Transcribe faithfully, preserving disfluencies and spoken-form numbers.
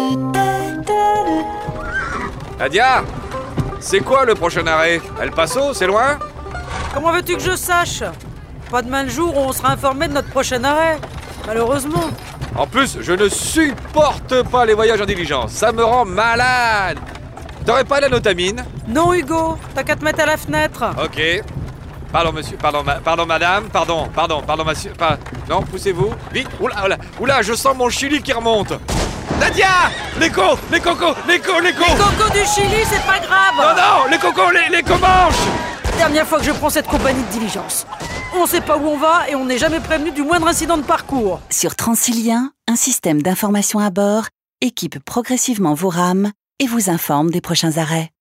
Nadia, c'est quoi le prochain arrêt? El Paso, c'est loin? Comment veux-tu que je sache? Pas demain le jour où on sera informé de notre prochain arrêt, malheureusement. En plus, je ne supporte pas les voyages en diligence, ça me rend malade. T'aurais pas la notamine? Non Hugo, t'as qu'à te mettre à la fenêtre. Ok. Pardon monsieur, pardon, ma, pardon madame, pardon, pardon, pardon monsieur, pas... Non, poussez-vous, vite, oula, oula, oula, je sens mon chili qui remonte. Nadia! Les cocos, les cocos, les cocos, les cocos. Les cocos du Chili, c'est pas grave. Non, non, les cocos, les, les comanches. Dernière fois que je prends cette compagnie de diligence. On sait pas où on va et on n'est jamais prévenu du moindre incident de parcours. Sur Transilien, un système d'information à bord équipe progressivement vos rames et vous informe des prochains arrêts.